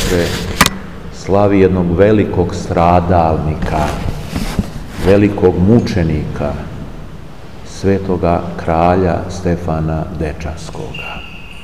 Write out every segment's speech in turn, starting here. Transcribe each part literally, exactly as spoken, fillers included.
sestre, slavi jednog velikog stradalnika, velikog mučenika, svetoga kralja Stefana Dečanskoga.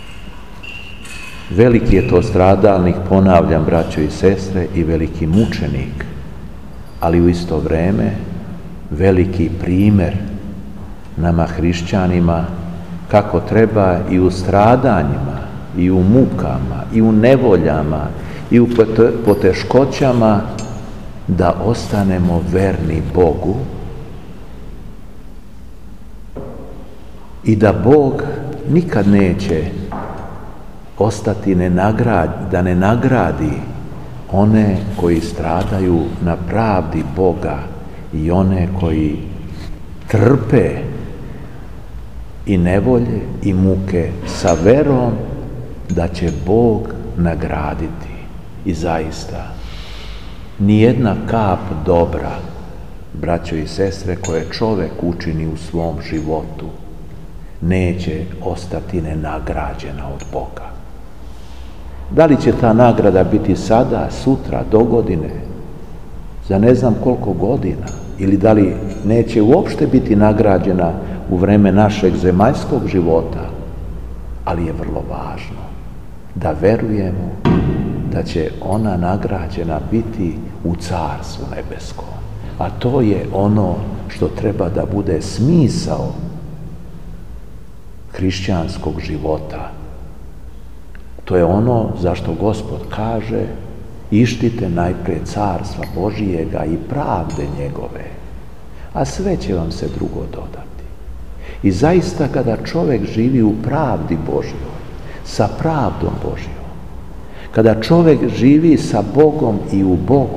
Veliki je to stradalnik, ponavljam, braćo i sestre, i veliki mučenik, ali u isto vreme veliki primjer nama hrišćanima kako treba i u stradanjima, i u mukama, i u nevoljama, i u poteškoćama da ostanemo verni Bogu i da Bog nikad neće ostati nenagrad, da ne nagradi one koji stradaju na pravdi Boga i one koji trpe i nevolje i muke sa verom da će Bog nagraditi. I zaista, nijedna kap dobra, braćo i sestre, koje čovek učini u svom životu, neće ostati nenagrađena od Boga. Da li će ta nagrada biti sada, sutra, dogodine, za ne znam koliko godina, ili da li neće uopšte biti nagrađena u vreme našeg zemaljskog života, ali je vrlo važno da verujemo da će ona nagrađena biti u Carstvu nebeskom. A to je ono što treba da bude smisao hrišćanskog života. To je ono zašto Gospod kaže: ištite najpre Carstva Božijega i pravde njegove, a sve će vam se drugo dodati. I zaista, kada čovek živi u pravdi Božjoj, sa pravdom Božjom, kada čovek živi sa Bogom i u Bogu,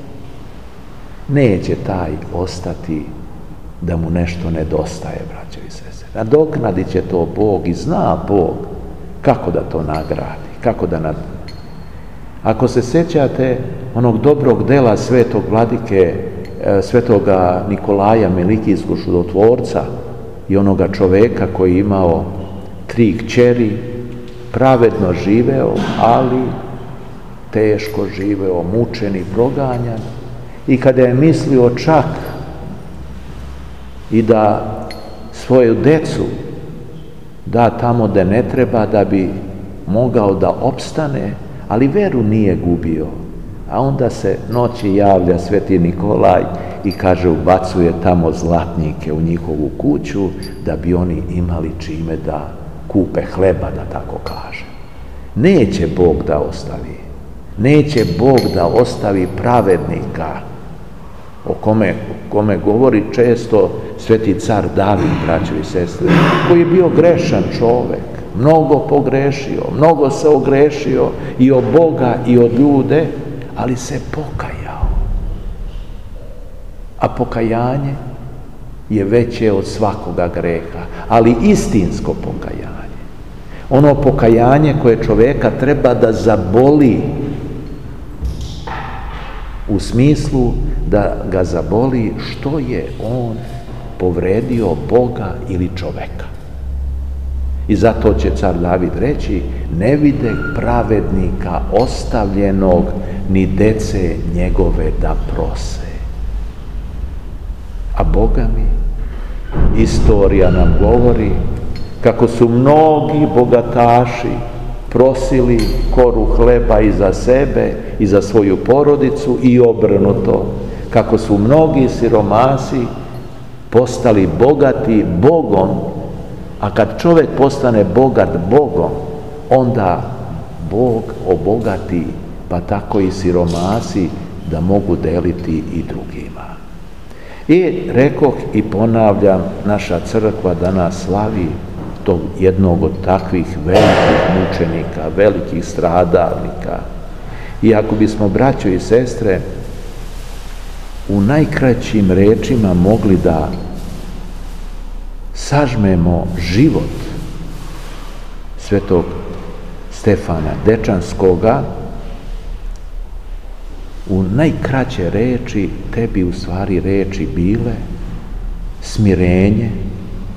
neće taj ostati da mu nešto nedostaje, braćo i sestre. Nadoknadit će to Bog i zna Bog kako da to nagradi, kako da nad... Ako se sećate onog dobrog dela svetog vladike, svetoga Nikolaja Melikijskog čudotvorca i onoga čoveka koji je imao tri kćeri, pravedno živeo, ali teško živeo, mučen i proganjan, i kada je mislio čak i da svoju decu da tamo da ne treba da bi mogao da opstane, ali veru nije gubio. A onda se noći javlja sveti Nikolaj i kaže, ubacuje tamo zlatnike u njihovu kuću da bi oni imali čime da kupe hleba, da tako kaže. Neće Bog da ostavi. Neće Bog da ostavi pravednika, o kome, kome govori često sveti car David, braćo i sestre, koji je bio grešan čovek, mnogo pogrešio, mnogo se ogrešio i od Boga i od ljude, ali se pokajao. A pokajanje je veće od svakoga greha, ali istinsko pokajanje. Ono pokajanje koje čoveka treba da zaboli, u smislu da ga zaboli što je on povredio Boga ili čoveka. I zato će car David reći, ne vide pravednika ostavljenog, ni dece njegove da prose. A Boga mi, istorija nam govori kako su mnogi bogataši prosili koru hleba i za sebe i za svoju porodicu i obrnuto, kako su mnogi siromasi postali bogati Bogom, a kad čovjek postane bogat Bogom, onda Bog obogati, pa tako i siromasi da mogu deliti i drugima. I rekoh i ponavljam, naša crkva danas slavi tog jednog od takvih velikih mučenika, velikih stradalnika. I ako bismo, braćo i sestre, u najkraćim rečima mogli da sažmemo život svetog Stefana Dečanskoga, u najkraće reči, te bi u stvari reči bile smirenje,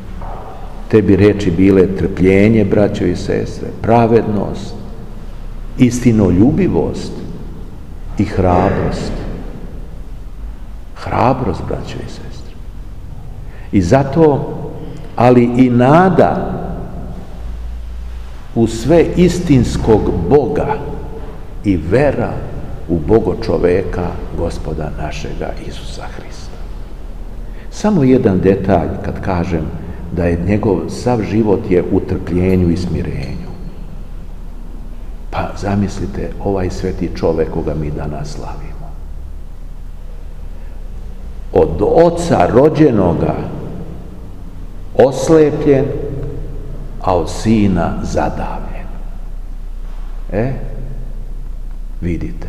te bi reči bile trpljenje, braćo i sestre, pravednost, istinoljubivost i hrabrost. Hrabrost, braćo i sestre. I zato, ali i nada u sve istinskog Boga i vera u Bogo čoveka, Gospoda našega Isusa Hrista. Samo jedan detalj kad kažem da je njegov sav život je u trpljenju i smirenju. Pa zamislite ovaj sveti čovek koga mi danas slavimo. Od oca rođenoga oslepljen, a od sina zadavljen. E, vidite,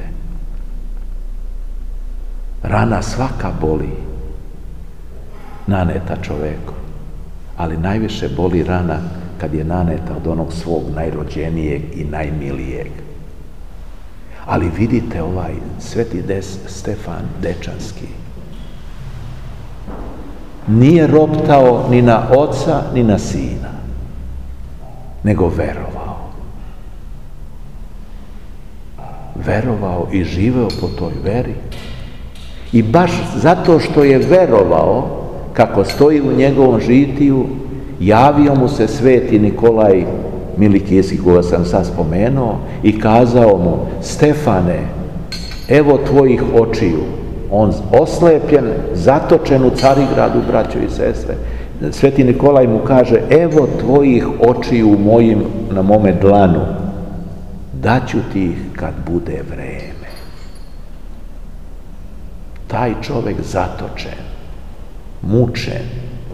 rana svaka boli, naneta čoveku, ali najviše boli rana kad je naneta od onog svog najrođenijeg i najmilijeg. Ali vidite ovaj sveti des, Stefan Dečanski, nije roptao ni na oca ni na sina, nego verovao. Verovao i živeo po toj veri. I baš zato što je verovao, kako stoji u njegovom žitiju, javio mu se sveti Nikolaj Milikijski, koga sam sad spomenuo, i kazao mu: Stefane, evo tvojih očiju. On oslepljen, zatočen u Carigradu, braćo i sestre. Sveti Nikolaj mu kaže: evo tvojih očiju mojim, na mome dlanu, daću ti ih kad bude vreme. Taj čovek zatočen, mučen,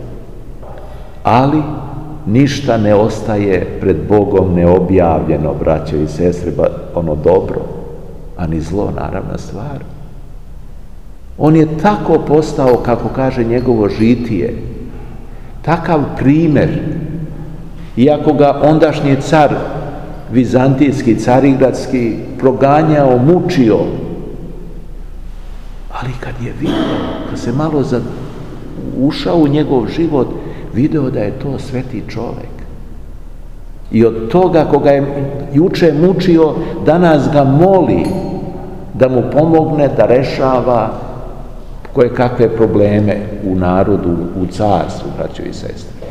ali ništa ne ostaje pred Bogom neobjavljeno, braćo i sestre, ono dobro, a ni zlo, naravna stvar. On je tako postao, kako kaže njegovo žitije, takav primjer, iako ga ondašnji car vizantijski, carigradski, proganjao, mučio, ali kad je vidio, kad se malo za, ušao u njegov život, video da je to sveti čovek. I od toga koga je juče mučio, danas ga moli da mu pomogne da rešava koje kakve probleme u narodu, u carstvu, braćo i sestre.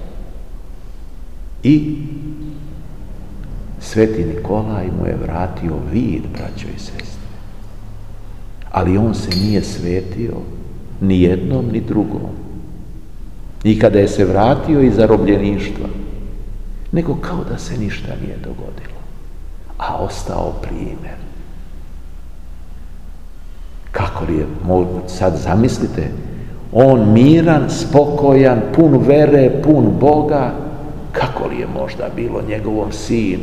I sveti Nikolaj mu je vratio vid, braćo i sestre. Ali on se nije svetio ni jednom ni drugom. I kada je se vratio iz zarobljeništva, nego kao da se ništa nije dogodilo, a ostao primjer. Kako li je, sad zamislite, on miran, spokojan, pun vere, pun Boga, kako li je možda bilo njegovom sinu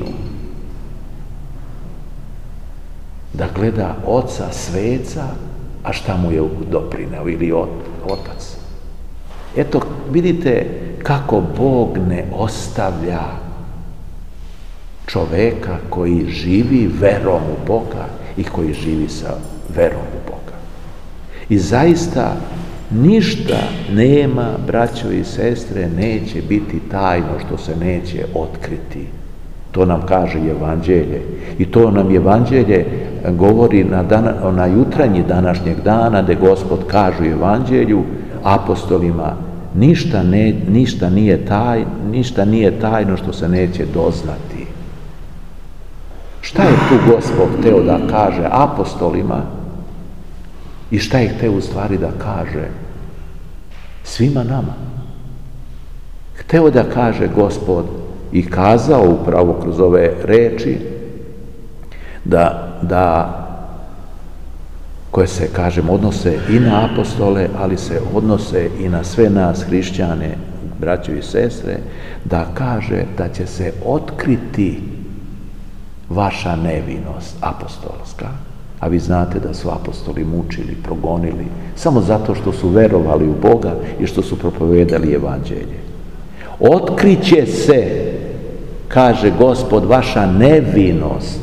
da gleda oca sveca, a šta mu je doprineo, ili otac. Eto, vidite kako Bog ne ostavlja čoveka koji živi verom u Boga i koji živi sa verom u Boga. I zaista ništa nema, braćo i sestre, neće biti tajno što se neće otkriti. To nam kaže Evanđelje. I to nam Evanđelje govori na, dana, na jutranji današnjeg dana, gde Gospod kaže u Evanđelju apostolima: ništa, ne, ništa, nije taj, ništa nije tajno što se neće doznati. Šta je tu Gospod hteo da kaže apostolima i šta je hteo u stvari da kaže svima nama? Hteo da kaže Gospod i kazao upravo kroz ove reči da, da koje se, kažem, odnose i na apostole, ali se odnose i na sve nas hrišćane, braćo i sestre, da kaže da će se otkriti vaša nevinost apostolska. A vi znate da su apostoli mučili, progonili, samo zato što su verovali u Boga i što su propovedali Evanđelje. Otkriće se, kaže Gospod, vaša nevinost.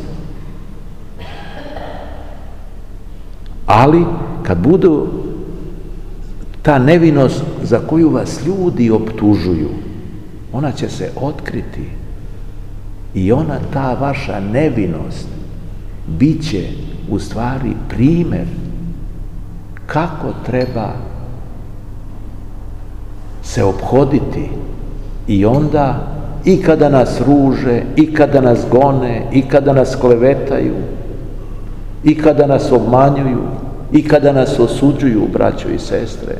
Ali, kad budu ta nevinost za koju vas ljudi optužuju, ona će se otkriti. I ona, ta vaša nevinost, bit će u stvari primjer kako treba se ophoditi i onda i kada nas ruže, i kada nas gone, i kada nas klevetaju, i kada nas obmanjuju, i kada nas osuđuju, braćo i sestre.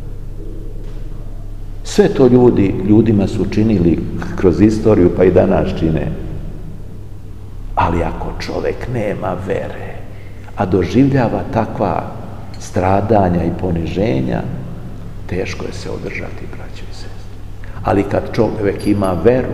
Sve to ljudi, ljudima su činili kroz istoriju, pa i danas čine. Ali ako čovjek nema vere, a doživljava takva stradanja i poniženja, teško je se održati, braćo i sestre. Ali kad čovjek ima veru,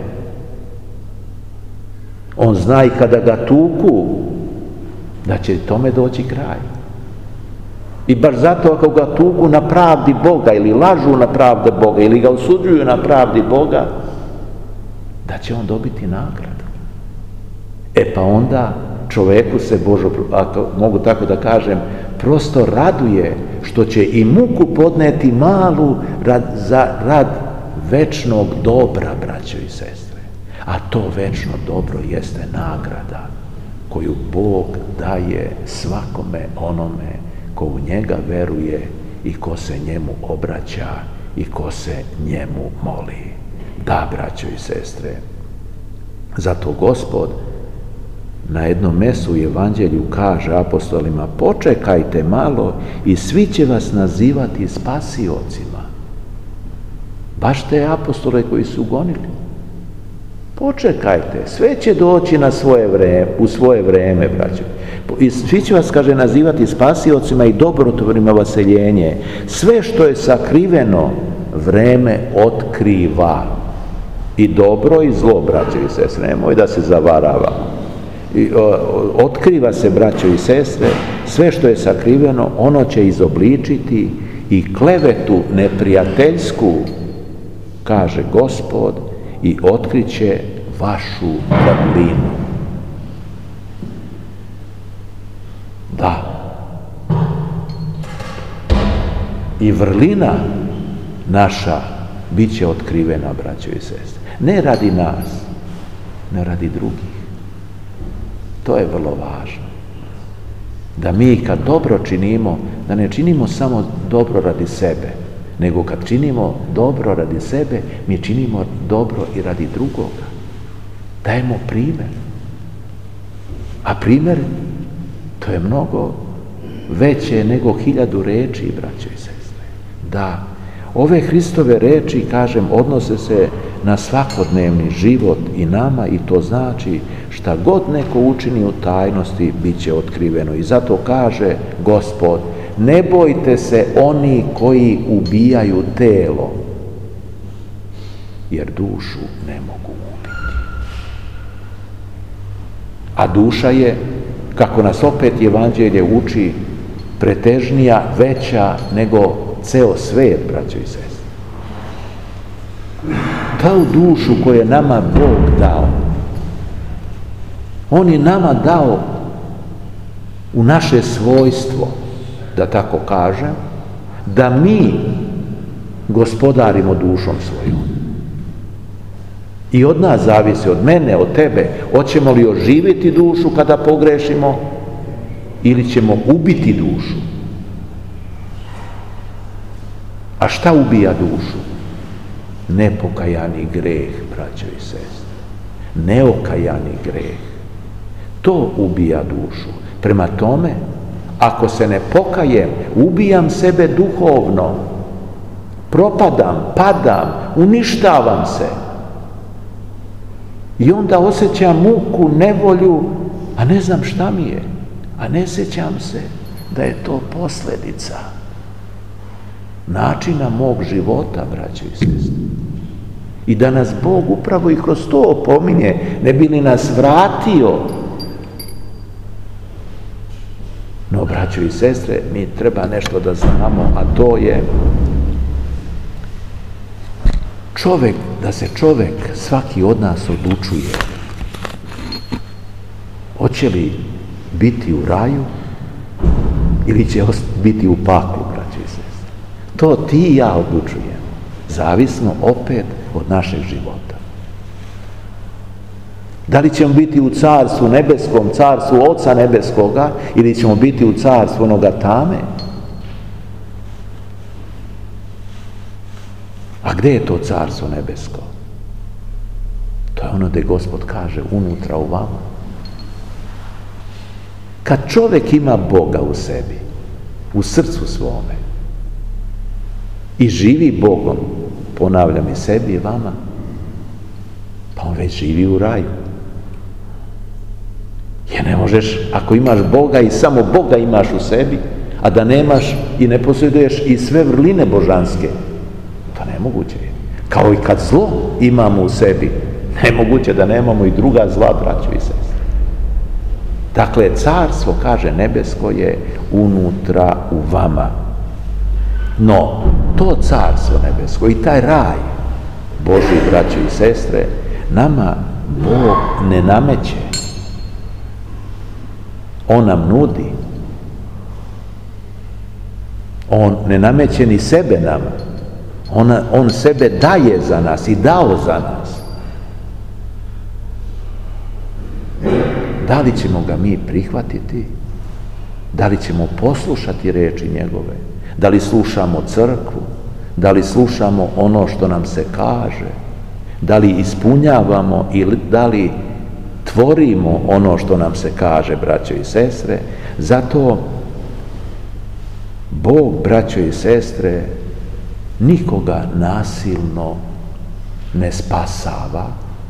on zna i kada ga tuku, da će tome doći kraj. I baš zato ako ga tuku na pravdi Boga, ili lažu na pravdi Boga, ili ga osuđuju na pravdi Boga, da će on dobiti nagradu. E pa onda čovjeku se, Božo, ako mogu tako da kažem, prosto raduje što će i muku podneti malu rad, za rad večnog dobra, braćo i sestre. A to večno dobro jeste nagrada koju Bog daje svakome onome ko u njega veruje i ko se njemu obraća i ko se njemu moli. Da, braćo i sestre, zato Gospod na jednom mjestu u Evanđelju kaže apostolima: počekajte malo i svi će vas nazivati spasiocima. Baš te apostole koji su gonili. Počekajte, sve će doći na svoje vreme, u svoje vreme, braćo. I svi će vas, kaže, nazivati spasiocima i dobrotvorima vaseljenje. Sve što je sakriveno, vreme otkriva. I dobro i zlo, braćo i sestre, nemoj da se zavarava. I, o, otkriva se, braćo i sestre, sve što je sakriveno, ono će izobličiti i klevetu neprijateljsku, kaže Gospod, i otkriće vašu vrlinu. Da. I vrlina naša bit će otkrivena, braćo i sestre. Ne radi nas, ne radi drugih. To je vrlo važno. Da mi kad dobro činimo, da ne činimo samo dobro radi sebe, nego kad činimo dobro radi sebe, mi činimo dobro i radi drugoga. Dajemo primjer. A primjer, to je mnogo veće nego hiljadu reči, braćo i sestre. Da, ove Hristove reči, kažem, odnose se na svakodnevni život i nama, i to znači šta god neko učini u tajnosti, bit će otkriveno. I zato kaže Gospod: ne bojte se oni koji ubijaju telo, jer dušu ne mogu ubiti. A duša je, kako nas opet Evanđelje uči, pretežnija, veća nego ceo svet, braćo i sestre. Tu dušu koju je nama Bog dao, On je nama dao u naše svojstvo, da tako kažem, da mi gospodarimo dušom svojom. I od nas zavisi, od mene, od tebe, hoćemo li oživiti dušu kada pogrešimo ili ćemo ubiti dušu. A šta ubija dušu? Nepokajani greh, braćo i sestre. Neokajani greh. To ubija dušu. Prema tome, ako se ne pokajem, ubijam sebe duhovno, propadam, padam, uništavam se. I onda osjećam muku, nevolju, a ne znam šta mi je. A ne sjećam se da je to posljedica načina mog života, braćo i sestre. I da nas Bog upravo i kroz to opominje, ne bi li nas vratio. No, braćo i sestre, mi treba nešto da znamo, a to je čovjek, da se čovjek, svaki od nas odlučuje. Hoće li biti u raju ili će biti u paklu, braćo i sestre. To ti i ja odlučujemo. Zavisno opet od našeg života. Da li ćemo biti u carstvu nebeskom, carstvu Oca nebeskoga, ili ćemo biti u carstvu onoga tame? A gdje je to carstvo nebesko? To je ono gdje Gospod kaže unutra u vama. Kad čovjek ima Boga u sebi, u srcu svome, i živi Bogom, ponavljam, i sebi i vama, pa on već živi u raju. Jer ne možeš, ako imaš Boga i samo Boga imaš u sebi, a da nemaš i ne posjeduješ i sve vrline božanske, to nemoguće je. Kao i kad zlo imamo u sebi, nemoguće da nemamo i druga zla, braćo i sestre. Dakle, carstvo, kaže, nebesko je unutra u vama. No, to carstvo nebesko i taj raj Božji, braćo i sestre, nama Bog ne nameće. On nam nudi. On ne nameće ni sebe nama. On, on sebe daje za nas i dao za nas. Da li ćemo ga mi prihvatiti? Da li ćemo poslušati riječi njegove? Da li slušamo crkvu? Da li slušamo ono što nam se kaže? Da li ispunjavamo ili da li tvorimo ono što nam se kaže, braćo i sestre? Zato Bog, braćo i sestre, nikoga nasilno ne spasava,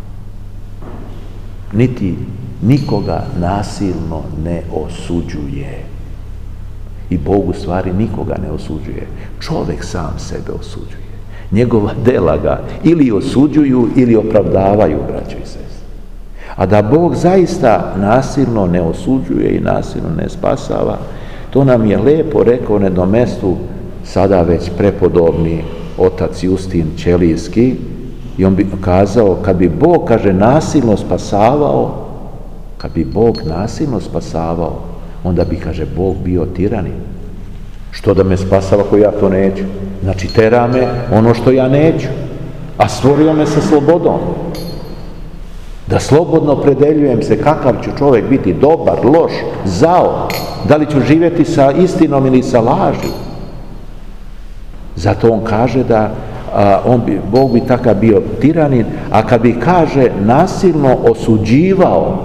niti nikoga nasilno ne osuđuje. I Bog u stvari nikoga ne osuđuje. Čovjek sam sebe osuđuje. Njegova dela ga ili osuđuju ili opravdavaju, braćo i sestre. A da Bog zaista nasilno ne osuđuje i nasilno ne spasava, to nam je lepo rekao na jednom mestu sada već prepodobni otac Justin Ćelijski, i on bi kazao, kad bi Bog, kaže, nasilno spasavao, kad bi Bog nasilno spasavao, onda bi, kaže, Bog bio tiranin. Što da me spasava ako ja to neću? Znači, tera me ono što ja neću, a stvorio me sa slobodom. Da slobodno predeljujem se kakav ću čovjek biti, dobar, loš, zao, da li ću živjeti sa istinom ili sa laži. Zato on kaže da a, on bi, Bog bi takav bio tiranin, a kad bi, kaže, nasilno osuđivao,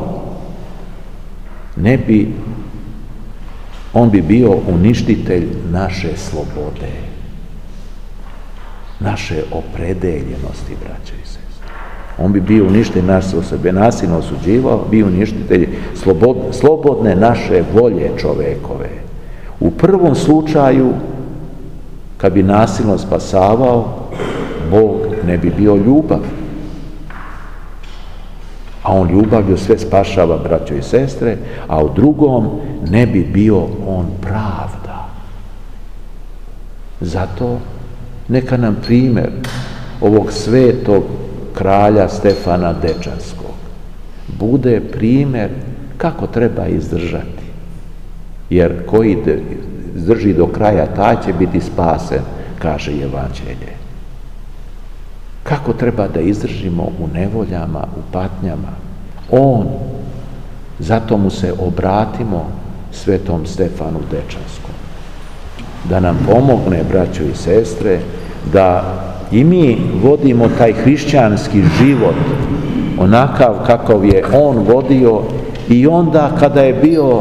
ne bi, on bi bio uništitelj naše slobode, naše opredeljenosti, braće i sestre. On bi bio uništitelj naše osobe, nasilno osuđivao, bio uništitelj slobod, slobodne naše volje čovekove. U prvom slučaju, kad bi nasilno spasavao, Bog ne bi bio ljubav. A on ljubavlju sve spašava, braćo i sestre, a u drugom ne bi bio on pravda. Zato neka nam primjer ovog svetog kralja Stefana Dečanskog bude primjer kako treba izdržati. Jer koji izdrži do kraja, taj će biti spasen, kaže Evanđelje. Kako treba da izdržimo u nevoljama, u patnjama. On, zato mu se obratimo svetom Stefanu Dečanskom. Da nam pomogne, braćo i sestre, da i mi vodimo taj hrišćanski život onakav kakav je on vodio i onda kada je bio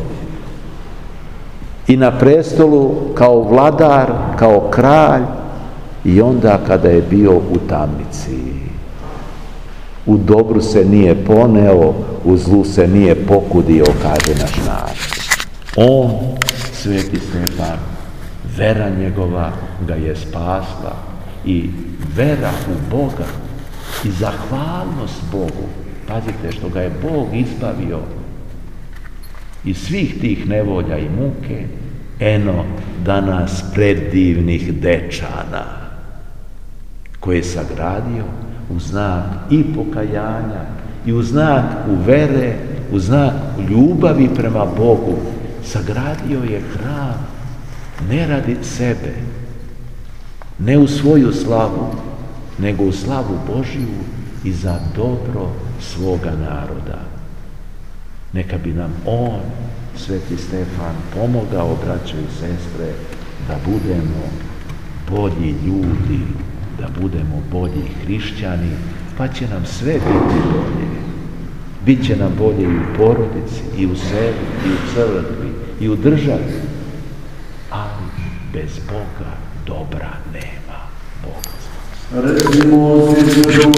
i na prestolu kao vladar, kao kralj, i onda kada je bio u tamnici. U dobru se nije poneo, u zlu se nije pokudio, kaže naš narod. On, sveti Stefan, vera njegova ga je spasla i vera u Boga i zahvalnost Bogu. Pazite, što ga je Bog izbavio iz svih tih nevolja i muke, eno danas predivnih dečana koje je sagradio u znak i pokajanja i u znak u vere, u znak ljubavi prema Bogu. Sagradio je hram ne radi sebe, ne u svoju slavu, nego u slavu Božiju i za dobro svoga naroda. Neka bi nam on, Sveti Stefan, pomogao, braćo i sestre, da budemo bolji ljudi, da budemo bolji hrišćani, pa će nam sve biti bolje. Biće nam bolje i u porodici, i u selu, i u crkvi, i u državi. Ali bez Boga dobra nema. Bog.